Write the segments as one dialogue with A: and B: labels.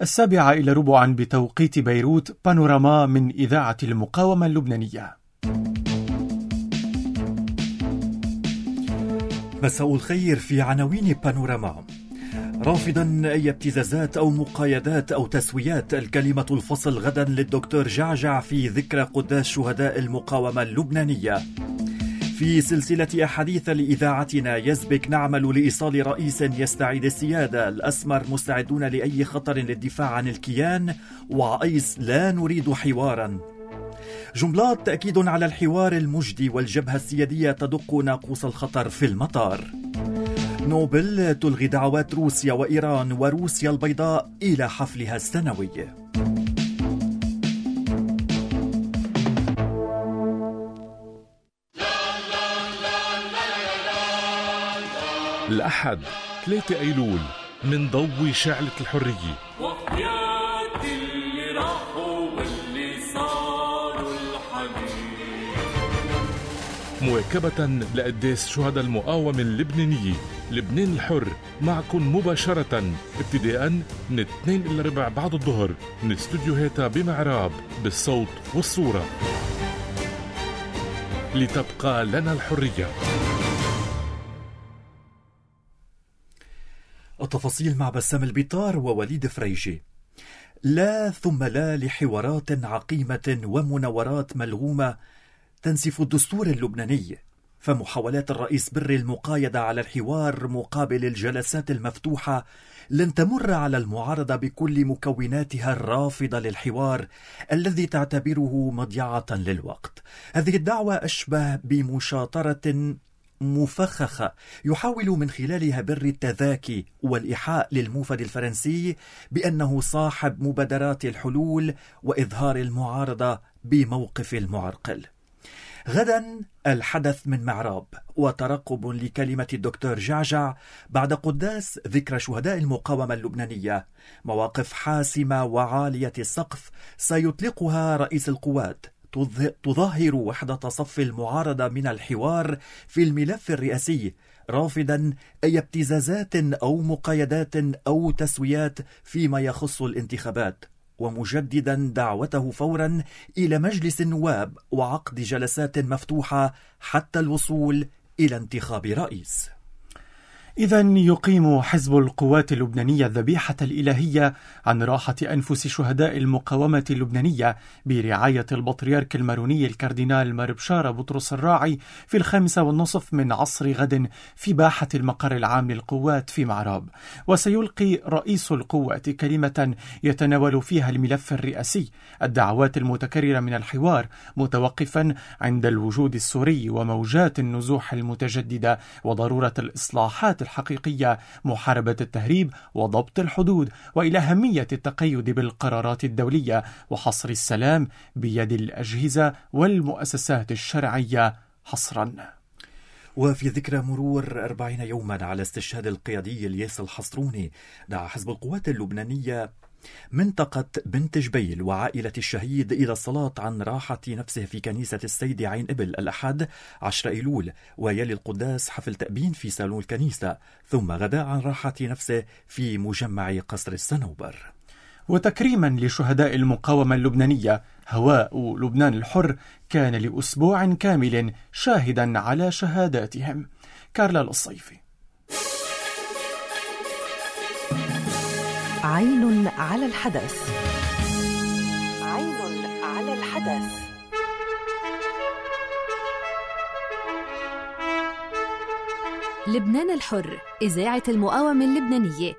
A: 7:15 بتوقيت بيروت. بانوراما من إذاعة المقاومة اللبنانية.
B: مساء الخير. في عناوين بانوراما: رافضا أي ابتزازات أو مقايدات أو تسويات، الكلمة الفصل غدا للدكتور جعجع في ذكرى قداس شهداء المقاومة اللبنانية. في سلسلة أحاديث لإذاعتنا يزبك نعمل لإيصال رئيس يستعيد السيادة، الأسمر مستعدون لأي خطر للدفاع عن الكيان، وعيس لا نريد حوارا. جملات تأكيد على الحوار المجدي، والجبهة السيادية تدق ناقوس الخطر في المطار. نوبل تلغي دعوات روسيا وإيران وروسيا البيضاء إلى حفلها السنوي.
C: الأحد 3 أيلول من ضوء شعلة الحرية،
D: وحياة اللي راحوا واللي صاروا الحبيب،
C: مواكبة لقداس شهداء المقاومة اللبنانية. لبنان الحر معكم مباشرة ابتداء من 2:15 بعد الظهر من استوديوهاتها بمعراب بالصوت والصورة، لتبقى لنا الحرية.
B: التفاصيل مع بسام البيطار ووليد فريجي. لا ثم لا لحوارات عقيمة ومناورات ملغومة تنسف الدستور اللبناني، فمحاولات الرئيس بري المقايدة على الحوار مقابل الجلسات المفتوحة لن تمر على المعارضة بكل مكوناتها الرافضة للحوار الذي تعتبره مضيعة للوقت. هذه الدعوة أشبه بمشاطرة مفخخة يحاول من خلالها بري التذاكي والإيحاء للموفد الفرنسي بأنه صاحب مبادرات الحلول وإظهار المعارضة بموقف المعرقل. غدا الحدث من معراب، وترقب لكلمة الدكتور جعجع بعد قداس ذكرى شهداء المقاومة اللبنانية. مواقف حاسمة وعالية السقف سيطلقها رئيس القوات تظاهر وحدة صف المعارضة من الحوار في الملف الرئاسي، رافضا أي ابتزازات أو مقايدات أو تسويات فيما يخص الانتخابات، ومجددا دعوته فورا إلى مجلس النواب وعقد جلسات مفتوحة حتى الوصول إلى انتخاب رئيس.
A: إذن يقيم حزب القوات اللبنانية الذبيحة الإلهية عن راحة أنفس شهداء المقاومة اللبنانية برعاية البطريرك الماروني الكاردينال مربشارة بطرس الراعي في 5:30 من عصر غد في باحة المقر العام للقوات في معراب. وسيلقي رئيس القوات كلمة يتناول فيها الملف الرئاسي، الدعوات المتكررة من الحوار، متوقفا عند الوجود السوري وموجات النزوح المتجددة وضرورة الإصلاحات الحقيقية، محاربة التهريب وضبط الحدود، وإلى أهمية التقيد بالقرارات الدولية وحصر السلام بيد الأجهزة والمؤسسات الشرعية حصرا.
B: وفي ذكرى مرور 40 يوما على استشهاد القيادي الياس الحصروني، دعا حزب القوات اللبنانية منطقة بنت جبيل وعائلة الشهيد إلى الصلاة عن راحة نفسه في كنيسة السيد عين إبل الأحد 10 أيلول، ويلي القداس حفل تأبين في صالون الكنيسة، ثم غدا عن راحة نفسه في مجمع قصر الصنوبر.
A: وتكريما لشهداء المقاومة اللبنانية، هواء لبنان الحر كان لأسبوع كامل شاهدا على شهاداتهم. كارلا الصيفي.
E: عين على الحدث. عين على الحدث.
F: لبنان الحر، إذاعة المقاومة اللبنانية،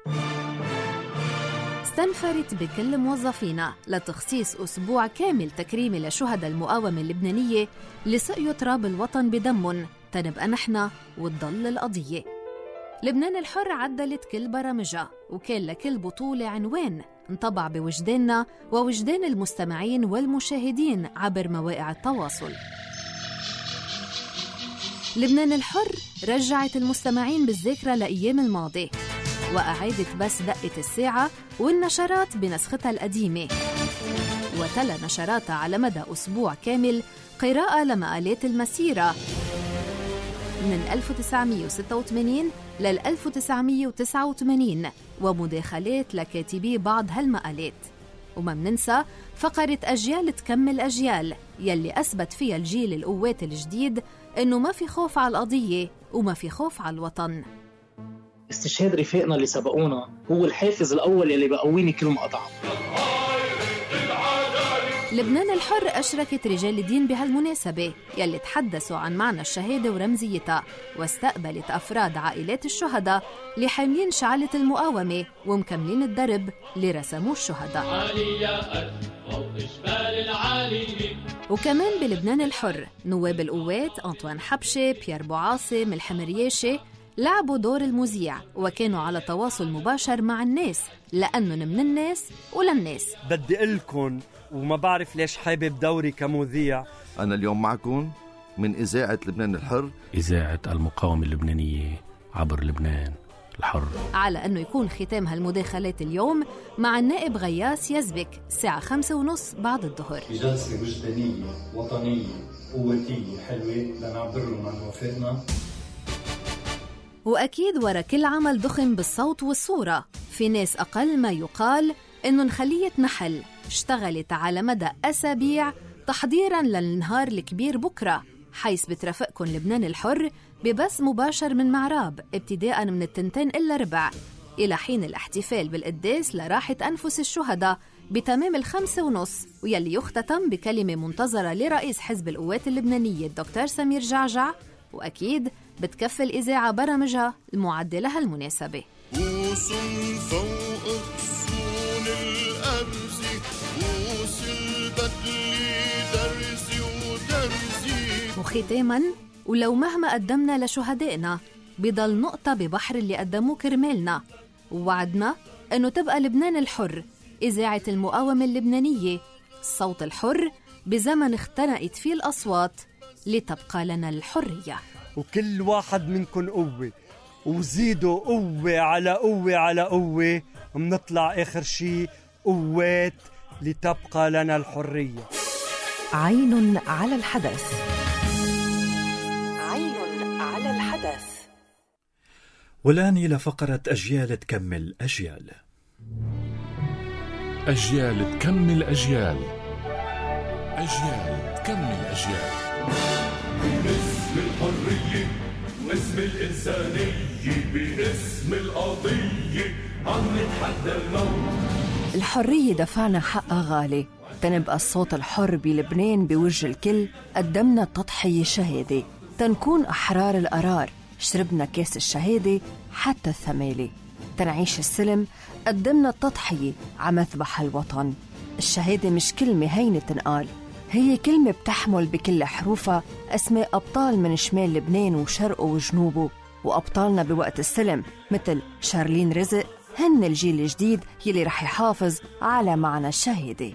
F: استنفرت بكل موظفينا لتخصيص أسبوع كامل تكريمي لشهداء المقاومة اللبنانية لسقيوا تراب الوطن بدمهم تنبقى نحن وتضل القضية. لبنان الحر عدلت كل برامجها، وكان لكل بطولة عنوان انطبع بوجداننا ووجدان المستمعين والمشاهدين عبر مواقع التواصل. لبنان الحر رجعت المستمعين بالذاكرة لأيام الماضي، وأعادت بس دقة الساعة والنشرات بنسختها القديمة، وتلا نشراتها على مدى أسبوع كامل قراءة لمقالات المسيرة من 1986 لل 1989 ومداخلات لكاتبي بعض هالمقالات. وما مننسى فقرة أجيال تكمل أجيال يلي أثبت فيها الجيل القوات الجديد إنه ما في خوف على القضية وما في خوف على الوطن.
G: استشهاد رفاقنا اللي سبقونا هو الحافز الأول يلي بقويني كل ما أضعف.
F: لبنان الحر أشركت رجال الدين بهالمناسبة يلي تحدثوا عن معنى الشهادة ورمزيتها، واستقبلت أفراد عائلات الشهداء اللي حاملين شعلة المقاومة ومكملين الدرب اللي رسموه الشهداء. وكمان بلبنان الحر نواب القوات أنطوان حبشة، بيير بوعاصم، الحمرياشي لعبوا دور المذيع وكانوا على تواصل مباشر مع الناس لأنهم من الناس وللناس.
H: بدي قلكن وما بعرف ليش حابب دوري كمذيع.
I: أنا اليوم معكم من إذاعة لبنان الحر،
J: إذاعة المقاومة اللبنانية عبر لبنان الحر.
F: على أنه يكون ختام هالمداخلات اليوم مع النائب غياس يزبك الساعة 5:30 بعد الظهر.
K: في جلسة وجدانية وطنية قوتية حلوة لنعبر لهم عن وفائنا.
F: وأكيد ورا كل عمل ضخم بالصوت والصورة في ناس أقل ما يقال إنه خلية نحل اشتغلت على مدى أسابيع تحضيراً للنهار الكبير بكرة، حيث بترافقكن لبنان الحر ببث مباشر من معراب ابتداءً من 2:15 إلى حين الاحتفال بالقداس لراحة أنفس الشهداء بتمام 5:30، ويلي يختتم بكلمة منتظرة لرئيس حزب القوات اللبنانية الدكتور سمير جعجع. وأكيد بتكفي الإذاعة برامجها المعدة لها المناسبة.
L: فوق غصون الأرز بوس البدل درزي ودرزي.
F: وختاماً، ولو مهما قدمنا لشهدائنا بضل نقطة ببحر اللي قدموه كرمالنا، ووعدنا أنه تبقى لبنان الحر إذاعة المقاومة اللبنانية، الصوت الحر بزمن اختنقت فيه الأصوات لتبقى لنا الحرية.
H: وكل واحد منكن قوة، وزيدوا قوة على قوة على قوة، منطلع آخر شي قوات لتبقى لنا الحرية.
E: عين على الحدث. عين على الحدث.
B: والآن إلى فقرة أجيال تكمل أجيال.
C: أجيال تكمل أجيال. أجيال تكمل أجيال.
D: باسم الحرية واسم الإنسانية باسم القضية عم نتحدى الموت.
E: الحرية دفعنا حقها غالي تنبقى الصوت الحر بلبنان بوجه الكل. قدمنا التضحية شهادة تنكون أحرار القرار، شربنا كاس الشهادة حتى الثمالة تنعيش السلم. قدمنا التضحية عمذبح الوطن. الشهادة مش كلمة هينة تنقال، هي كلمة بتحمل بكل حروفها أسماء أبطال من شمال لبنان وشرقه وجنوبه، وأبطالنا بوقت السلم مثل شارلين رزق هن الجيل الجديد يلي رح يحافظ على معنى الشهادة.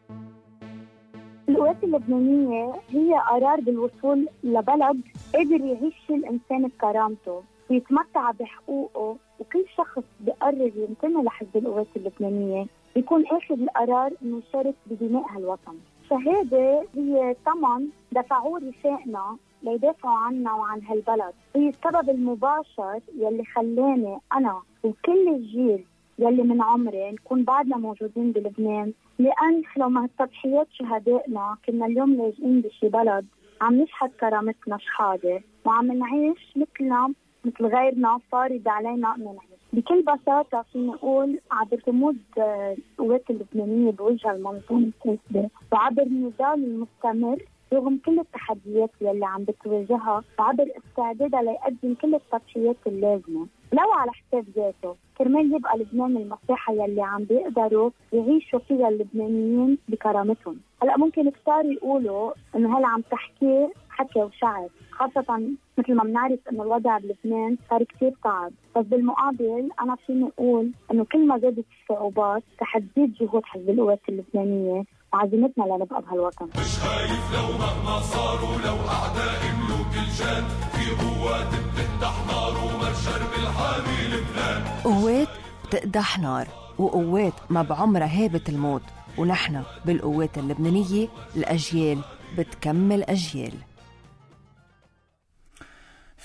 M: القوات اللبنانية هي قرار بالوصول لبلد قادر يعيش الإنسان بكرامته ويتمتع بحقوقه، وكل شخص بيقرر ينتمي لحزب القوات اللبنانية بيكون آخذ القرار إنه يشارك ببناء هالوطن. الشهادة هي ثمن دفعوه رفاقنا ليدافعوا عنا وعن هالبلد، هي السبب المباشر يلي خلاني أنا وكل الجيل يلي من عمري نكون بعدنا موجودين بلبنان. لأن لو ما هالتضحيات شهدائنا كنا اليوم لاجئين بشي بلد عم نشحت كرامتنا شحادة وعم نعيش مثلنا مثل غيرنا فارض علينا أنه نعيش. بكل بساطة فينا نقول عبر رموز القوات اللبنانية بوجه المنظومة الفاسدة وعبر النضال المستمر رغم كل التحديات يلي عم بتواجهها وعبر استعدادها ليقدم كل التضحيات اللازمة لو على حساب ذاته كرمال يبقى لبنان المساحة يلي عم بيقدروا يعيشوا فيها اللبنانيين بكرامتهم. هلأ ممكن كتار يقولوا إنه هلا عم تحكي حكي وشعر، خاصة مثل ما بنعرف إنه الوضع بلبنان صار كتير صعب، بس بالمقابل أنا فيني أقول إنه كل ما زادت الصعوبات رح تزيد جهود حزب القوات اللبنانية وعزيمتنا لنبقى بهالوطن.
D: مش خايف لو مهما صاروا لو أعداء ملوك الجان في قوات بتقدح نار ومرشر بالحامي لبنان.
E: قوات بتقدح نار وقوات ما بعمرها هابت الموت، ونحن بالقوات اللبنانية الأجيال بتكمل أجيال.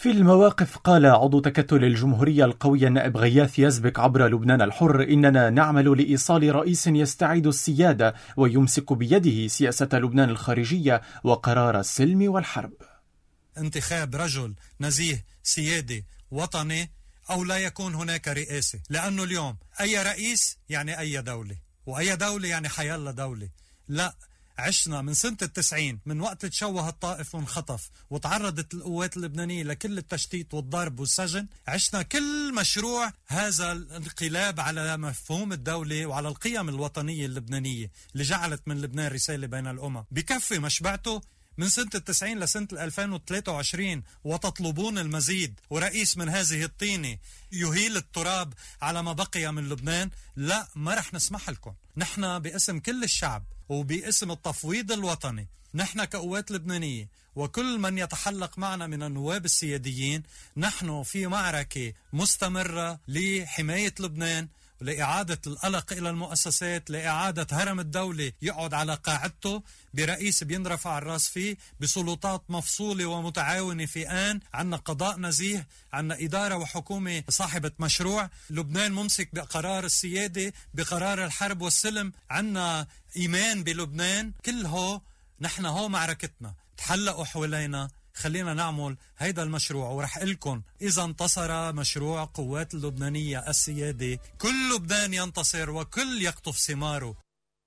A: في المواقف قال عضو تكتل الجمهورية القوية النائب غياث يزبك عبر لبنان الحر: إننا نعمل لإيصال رئيس يستعيد السيادة ويمسك بيده سياسة لبنان الخارجية وقرار السلم والحرب.
N: انتخاب رجل نزيه سيادي وطني أو لا يكون هناك رئاسة، لأنه اليوم أي رئيس يعني أي دولة، وأي دولة يعني حيالله دولة. لا، عشنا من سنة 90 من وقت تشوه الطائف وانخطف وتعرضت القوات اللبنانية لكل التشتيت والضرب والسجن، عشنا كل مشروع هذا الانقلاب على مفهوم الدولة وعلى القيم الوطنية اللبنانية اللي جعلت من لبنان رسالة بين الأمم. بكفي مشبعته من سنة 90 لسنة 2023 وتطلبون المزيد، ورئيس من هذه الطينة يهيل التراب على ما بقي من لبنان؟ لا، ما رح نسمح لكم. نحن باسم كل الشعب وباسم التفويض الوطني، نحن كقوات لبنانية وكل من يتحلق معنا من النواب السياديين، نحن في معركة مستمرة لحماية لبنان، لإعادة القلق إلى المؤسسات، لإعادة هرم الدولة يقعد على قاعدته برئيس بينرفع الراس فيه، بسلطات مفصولة ومتعاونة في آن. عنا قضاء نزيه، عنا إدارة وحكومة صاحبة مشروع. لبنان ممسك بقرار السيادة، بقرار الحرب والسلم. عنا إيمان بلبنان. كل هو نحن هو معركتنا. تحلقوا حوالينا، خلينا نعمل هيدا المشروع. ورح لكم إذا انتصر مشروع قوات اللبنانية السيادة، كل لبنان ينتصر وكل يقطف ثماره.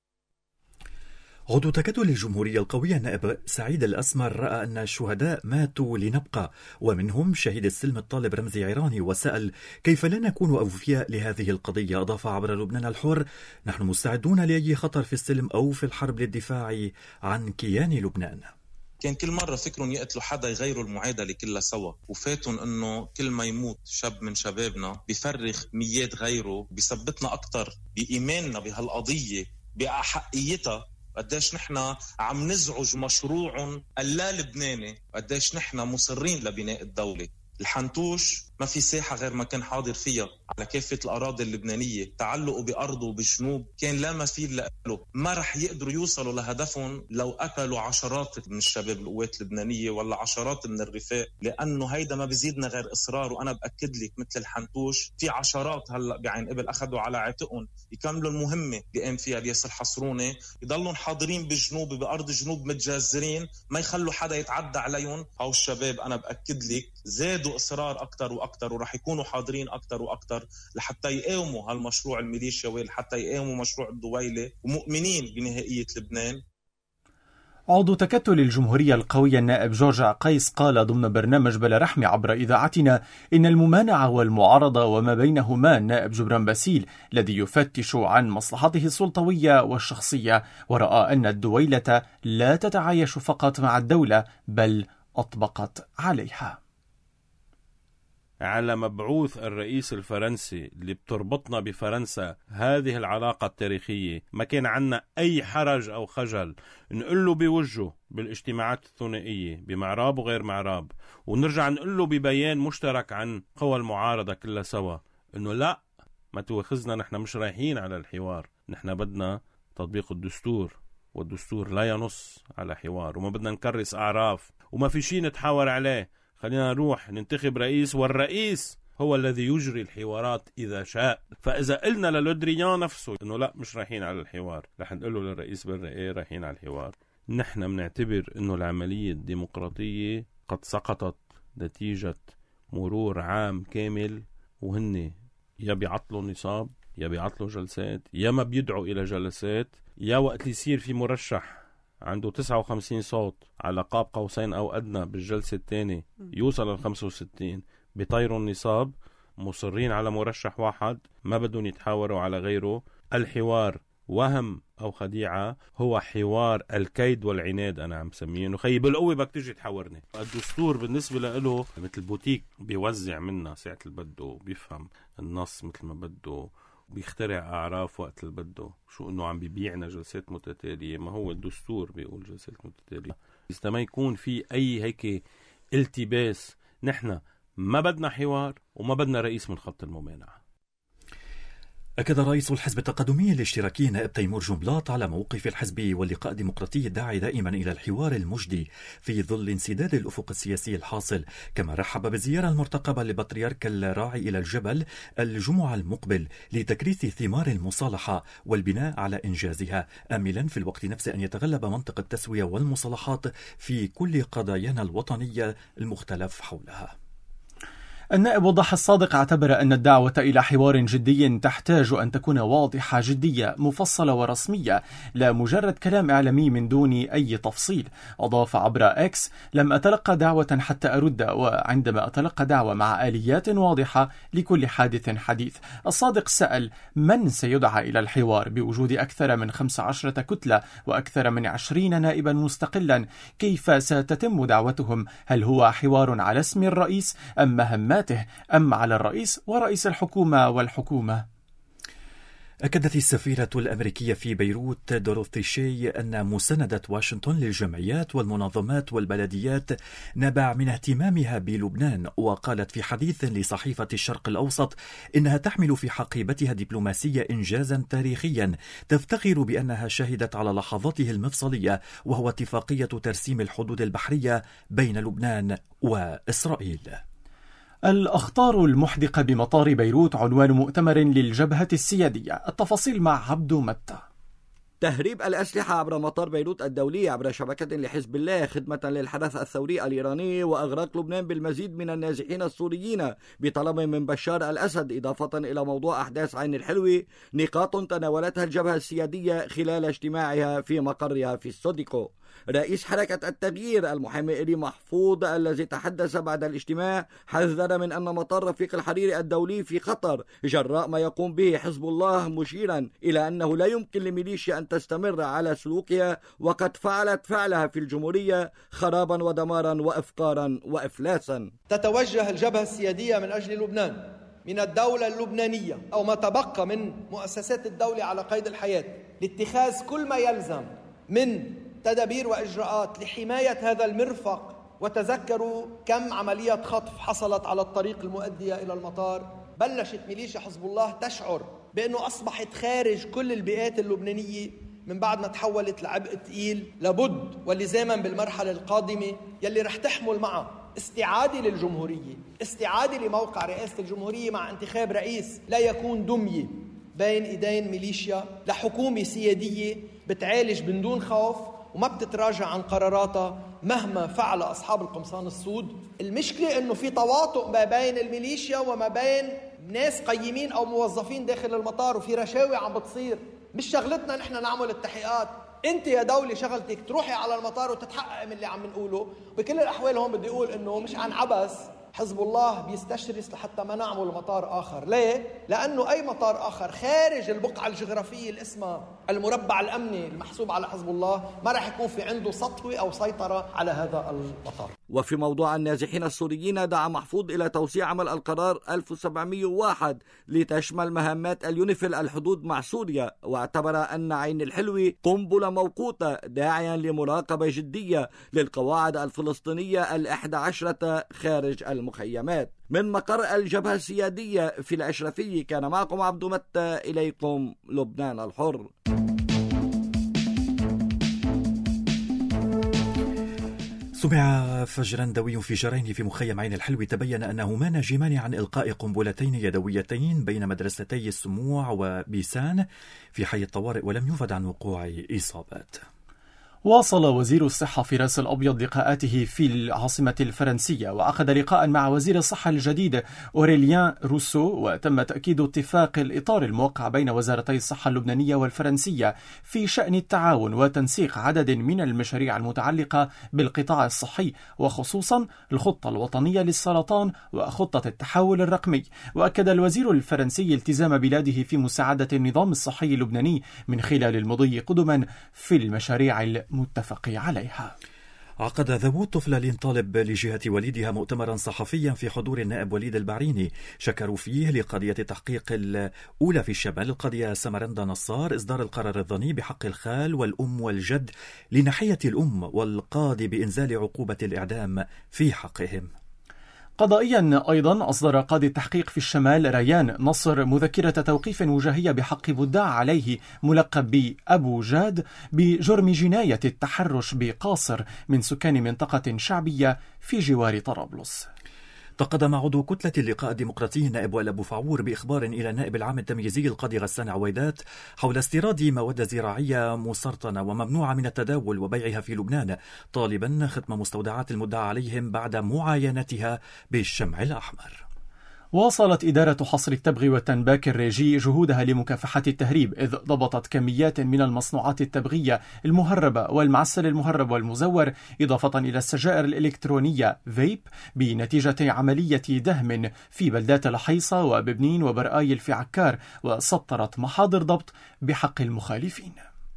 B: عضو تكتل الجمهورية القوية النائب سعيد الأسمر رأى أن الشهداء ماتوا لنبقى، ومنهم شهيد السلم الطالب رمزي عيراني، وسأل: كيف لا نكون أوفياء لهذه القضية؟ أضاف عبر لبنان الحر: نحن مستعدون لأي خطر في السلم أو في الحرب للدفاع عن كيان لبنان.
O: كان كل مرة فكرهم يقتلوا حدا يغيروا المعادلة كلها سوا، وفاتهم انه كل ما يموت شاب من شبابنا بيفرخ ميات غيره، بيثبتنا اكتر بإيماننا بهالقضية بأحقيتها. قديش نحن عم نزعج مشروع اللا لبناني، قديش نحن مصرين لبناء الدولة. الحنتوش ما في ساحة غير ما كان حاضر فيها على كافة الأراضي اللبنانية، تعلقوا بأرضه وبجنوب كان لا مثيل له. ما رح يقدروا يوصلوا لهدفهم لو قتلوا عشرات من الشباب القوات اللبنانية ولا عشرات من الرفاق، لأنه هيدا ما بيزيدنا غير إصرار. وأنا بأكد لك مثل الحنتوش في عشرات هلأ بعين قبل أخذوا على عاتقهم يكملوا المهمة اللي قام فيها الياس الحصروني، يضلون حاضرين بجنوب بأرض جنوب متجازرين، ما يخلوا حدا يتعدى عليهم. هاو الشباب أنا بأكد لك زادوا إصرار أكتر وأكتر، ورح يكونوا حاضرين أكتر وأكتر لحتى يقاوموا هالمشروع الميليشياوي، لحتى يقاوموا مشروع الدويلة، ومؤمنين بنهائية لبنان.
A: عضو تكتل الجمهورية القوية النائب جورج عقيس قال ضمن برنامج بلا رحمة عبر إذاعتنا إن الممانعة والمعارضة وما بينهما النائب جبران باسيل الذي يفتش عن مصلحته السلطوية والشخصية، ورأى أن الدويلة لا تتعايش فقط مع الدولة بل أطبقت عليها.
J: على مبعوث الرئيس الفرنسي اللي بتربطنا بفرنسا هذه العلاقة التاريخية، ما كان عنا أي حرج أو خجل نقول له بوجهه بالاجتماعات الثنائية بمعراب وغير معراب، ونرجع نقول له ببيان مشترك عن قوى المعارضة كلها سوا إنه لا، ما توخزنا، نحن مش رايحين على الحوار، نحن بدنا تطبيق الدستور، والدستور لا ينص على حوار، وما بدنا نكرس أعراف، وما في شيء نتحاور عليه. خلينا نروح ننتخب رئيس، والرئيس هو الذي يجري الحوارات إذا شاء. فإذا قلنا للودريان نفسه إنه لا مش رايحين على الحوار، رح نقول له للرئيس برا إيه رايحين على الحوار. نحن بنعتبر إنه العملية الديمقراطية قد سقطت نتيجة مرور عام كامل، وهن يا بيعطلوا النصاب، يا بيعطلوا جلسات، يا ما بيدعوا إلى جلسات، يا وقت يصير في مرشح عنده 59 صوت على قاب قوسين أو أدنى بالجلسة الثانية يوصل ل65 بطيروا النصاب، مصرين على مرشح واحد، ما بدهم يتحاوروا على غيره. الحوار وهم أو خديعة، هو حوار الكيد والعناد. أنا عم سميه إنه خيب القوة بدك تيجي تحاورني. الدستور بالنسبة له مثل بوتيك بيوزع منا ساعة اللي بده، بيفهم النص مثل ما بده، بيخترع أعراف وقت اللي بده. شو إنه عم بيبيعنا جلسات متتالية؟ ما هو الدستور بيقول جلسات متتالية. إذا ما يكون في أي هيك التباس، نحن ما بدنا حوار وما بدنا رئيس من خط الممانعة.
B: أكد رئيس الحزب التقدمي الاشتراكي نائب تيمور جنبلاط على موقف الحزب واللقاء الديمقراطي الداعي دائما إلى الحوار المجدي في ظل انسداد الأفق السياسي الحاصل، كما رحب بالزيارة المرتقبة لبطريرك الراعي إلى الجبل الجمعة المقبل لتكريس ثمار المصالحة والبناء على إنجازها، آملا في الوقت نفسه أن يتغلب منطق التسوية والمصالحات في كل قضايانا الوطنية المختلف حولها.
A: النائب وضح الصادق اعتبر أن الدعوة إلى حوار جدي تحتاج أن تكون واضحة جدية مفصلة ورسمية، لا مجرد كلام إعلامي من دون أي تفصيل. أضاف عبر إكس: لم أتلقى دعوة حتى أرد، وعندما أتلقى دعوة مع آليات واضحة لكل حادث حديث. الصادق سأل: من سيدعى إلى الحوار بوجود أكثر من 15 كتلة وأكثر من 20 نائبا مستقلا؟ كيف ستتم دعوتهم؟ هل هو حوار على اسم الرئيس أم مهمات أم على الرئيس ورئيس الحكومة والحكومة؟
B: أكدت السفيرة الأمريكية في بيروت دوروثي شي أن مساندة واشنطن للجمعيات والمنظمات والبلديات نبع من اهتمامها بلبنان، وقالت في حديث لصحيفة الشرق الأوسط إنها تحمل في حقيبتها دبلوماسية إنجازا تاريخيا تفتخر بأنها شهدت على لحظاته المفصلية، وهو اتفاقية ترسيم الحدود البحرية بين لبنان وإسرائيل.
A: الأخطار المحدقة بمطار بيروت عنوان مؤتمر للجبهة السيادية. التفاصيل مع عبدو متى.
P: تهريب الأسلحة عبر مطار بيروت الدولي عبر شبكة لحزب الله خدمة للحدث الثوري الإيراني، وإغراق لبنان بالمزيد من النازحين السوريين بطلب من بشار الأسد، إضافة إلى موضوع أحداث عين الحلوة، نقاط تناولتها الجبهة السيادية خلال اجتماعها في مقرها في السوديكو. رئيس حركة التغيير المحامي إلي محفوظ الذي تحدث بعد الاجتماع حذر من أن مطار رفيق الحريري الدولي في خطر جراء ما يقوم به حزب الله، مشيرا إلى أنه لا يمكن لميليشيا أن تستمر على سلوكها وقد فعلت فعلها في الجمهورية خرابا ودمارا وإفقارا وإفلاسا.
Q: تتوجه الجبهة السيادية من أجل لبنان من الدولة اللبنانية أو ما تبقى من مؤسسات الدولة على قيد الحياة لاتخاذ كل ما يلزم من تدابير وإجراءات لحماية هذا المرفق. وتذكروا كم عملية خطف حصلت على الطريق المؤدية إلى المطار. بلشت ميليشيا حزب الله تشعر بأنه أصبحت خارج كل البيئات اللبنانية من بعد ما تحولت لعبء ثقيل. لابد ولزاما بالمرحلة القادمة يلي رح تحمل معه استعادة للجمهورية، استعادة لموقع رئاسة الجمهورية مع انتخاب رئيس لا يكون دمية بين إيدين ميليشيا، لحكومة سيادية بتعالج من دون خوف وما بتتراجع عن قراراتها مهما فعل أصحاب القمصان السود. المشكلة أنه في تواطؤ ما بين الميليشيا وما بين ناس قيمين أو موظفين داخل المطار، وفي رشاوي عم بتصير. مش شغلتنا نحن نعمل التحقيقات، انت يا دولة شغلتك تروحي على المطار وتتحقق من اللي عم نقوله. بكل الأحوال هون بدي أقول أنه مش عن عبث حزب الله بيستشرس لحتى ما نعمل مطار آخر. ليه؟ لأنه أي مطار آخر خارج البقعة الجغرافية اللي اسمها المربع الأمني المحسوب على حزب الله ما رح يكون في عنده سطوة أو سيطرة على هذا المطار.
P: وفي موضوع النازحين السوريين دعا محفوظ إلى توسيع عمل القرار 1701 لتشمل مهمات اليونيفيل الحدود مع سوريا، واعتبر أن عين الحلوة قنبلة موقوتة، داعيا لمراقبة جدية للقواعد الفلسطينية 11 خارج المخيمات. من مقر الجبهة السيادية في الأشرفية كان معكم عبدو متى، إليكم لبنان الحر.
B: سمع فجرا دوي انفجارين في مخيم عين الحلوة تبين أنهما ناجمان عن إلقاء قنبلتين يدويتين بين مدرستي السموع وبيسان في حي الطوارئ، ولم يفد عن وقوع إصابات.
A: واصل وزير الصحة فراس الأبيض لقاءاته في العاصمة الفرنسية، وعقد لقاء مع وزير الصحة الجديد أوريليان روسو، وتم تأكيد اتفاق الإطار الموقع بين وزارتي الصحة اللبنانية والفرنسية في شأن التعاون وتنسيق عدد من المشاريع المتعلقة بالقطاع الصحي، وخصوصا الخطة الوطنية للسرطان وخطة التحول الرقمي. وأكد الوزير الفرنسي التزام بلاده في مساعدة النظام الصحي اللبناني من خلال المضي قدما في المشاريع المتفق عليها.
B: عقد ذوو الطفلة لينطالب لجهة والدها مؤتمرا صحفيا في حضور النائب وليد البعريني، شكروا فيه لقضية تحقيق الأولى في الشمال القاضية سمرندا نصار إصدار القرار الظني بحق الخال والأم والجد لناحية الأم، والقاضي بإنزال عقوبة الإعدام في حقهم.
A: قضائيا أيضا أصدر قاضي التحقيق في الشمال ريان نصر مذكرة توقيف وجاهية بحق مدعى عليه ملقب بأبو جاد بجرم جناية التحرش بقاصر من سكان منطقة شعبية في جوار طرابلس.
B: تقدم عضو كتلة اللقاء الديمقراطي النائب وائل أبو فعور بإخبار إلى النائب العام التمييزي القاضي غسان عويدات حول استيراد مواد زراعية مسرطنة وممنوعة من التداول وبيعها في لبنان، طالبا ختم مستودعات المدعى عليهم بعد معاينتها بالشمع الأحمر.
A: واصلت إدارة حصر التبغ والتنباك الريجي جهودها لمكافحة التهريب، إذ ضبطت كميات من المصنوعات التبغية المهربة والمعسل المهرب والمزور، إضافة إلى السجائر الإلكترونية فيب، بنتيجة عملية دهم في بلدات الحيصة وببنين وبرآيل في عكار، وسطرت محاضر ضبط بحق المخالفين.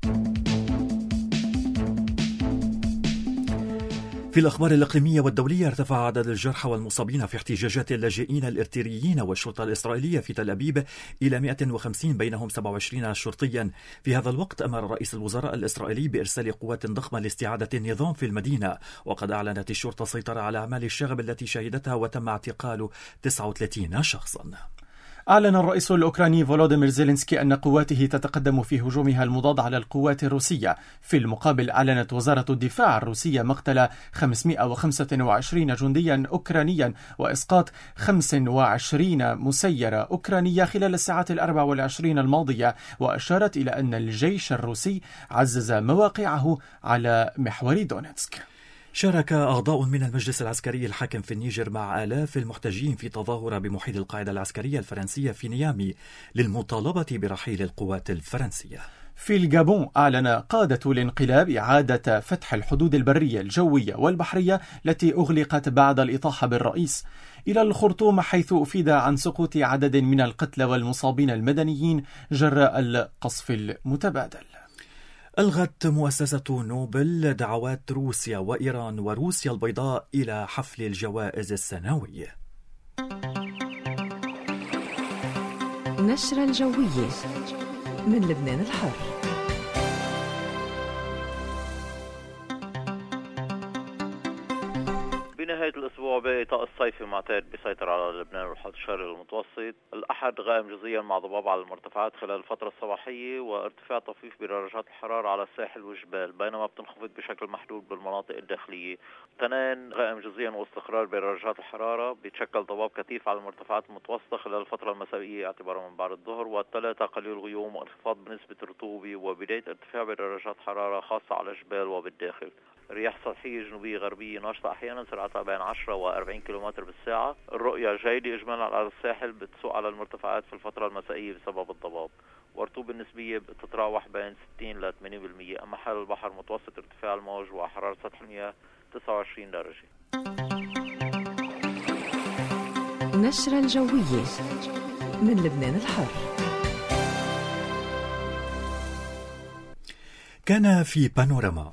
B: في الأخبار الإقليمية والدولية، ارتفع عدد الجرحى والمصابين في احتجاجات اللاجئين الإريتريين والشرطة الإسرائيلية في تل أبيب إلى 150 بينهم 27 شرطيا. في هذا الوقت أمر رئيس الوزراء الإسرائيلي بإرسال قوات ضخمة لاستعادة النظام في المدينة، وقد أعلنت الشرطة السيطرة على أعمال الشغب التي شهدتها وتم اعتقال 39 شخصا.
A: أعلن الرئيس الأوكراني فولوديمير زيلينسكي أن قواته تتقدم في هجومها المضاد على القوات الروسية. في المقابل، أعلنت وزارة الدفاع الروسية مقتل 525 جنديا أوكرانيا وإسقاط 25 مسيرة أوكرانية خلال الساعات 24 الماضية، وأشارت إلى أن الجيش الروسي عزز مواقعه على محور دونيتسك.
B: شارك أعضاء من المجلس العسكري الحاكم في النيجر مع آلاف المحتجين في تظاهرة بمحيط القاعدة العسكرية الفرنسية في نيامي للمطالبة برحيل القوات الفرنسية.
A: في الجابون، أعلن قادة الانقلاب إعادة فتح الحدود البرية الجوية والبحرية التي أغلقت بعد الإطاحة بالرئيس إلى الخرطوم، حيث أفيد عن سقوط عدد من القتلى والمصابين المدنيين جراء القصف المتبادل.
B: ألغت مؤسسة نوبل دعوات روسيا وإيران وروسيا البيضاء إلى حفل الجوائز السنوي.
R: نشرة الجوية من لبنان الحر.
S: بنهاية الأسبوع باقي طقس صيفي معتاد بيسيطر على لبنان والحوض الشرقي المتوسط. الأحد غائم جزئيا مع ضباب على المرتفعات خلال الفترة الصباحية، وارتفاع طفيف بدرجات الحرارة على الساحل والجبال، بينما بتنخفض بشكل محدود بالمناطق الداخلية. اثنين غائم جزئيا واستقرار بدرجات الحرارة، بيتشكل ضباب كثيف على المرتفعات المتوسطة خلال الفترة المسائية اعتبارا من بعد الظهر. والثلاثة قليل غيوم وانخفاض بنسبة الرطوبة وبداية ارتفاع بدرجات حرارة خاصة على الجبال وبالداخل. رياح سطحية جنوبية غربية ناشطة أحيانا، سرعتها بين 10 و40 كم بالساعة. الرؤية جيدة إجمالا على الساحل، بتسوق على المرتفعات في الفترة المسائية بسبب الضباب، والرطوبة النسبية بتتراوح بين 60 ل 80%. أما حال البحر متوسط ارتفاع الموج وحرارة سطح المياه 29 درجة.
R: نشرة الجوية من لبنان الحر.
B: كان في بانوراما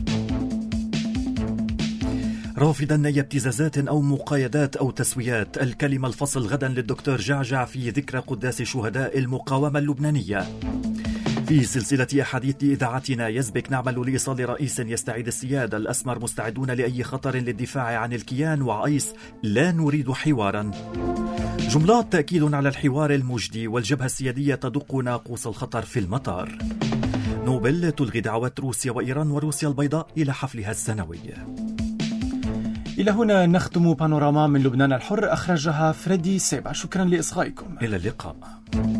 B: رافضا أي ابتزازات أو مقايدات أو تسويات. الكلمة الفصل غدا للدكتور جعجع في ذكرى قداس شهداء المقاومة اللبنانية. في سلسلة أحاديث إذاعتنا يسبق نعمل لإيصال رئيس يستعيد السيادة. الأسمر مستعدون لأي خطر للدفاع عن الكيان، وعيس لا نريد حوارا. جملات تأكيد على الحوار المجدي، والجبهة السيادية تدق ناقوس الخطر في المطار. نوبل تلغي دعوات روسيا وإيران وروسيا البيضاء إلى حفلها السنوي.
A: إلى هنا نختم بانوراما من لبنان الحر، أخرجها فريدي سيبا. شكرا لإصغائكم.
B: إلى اللقاء.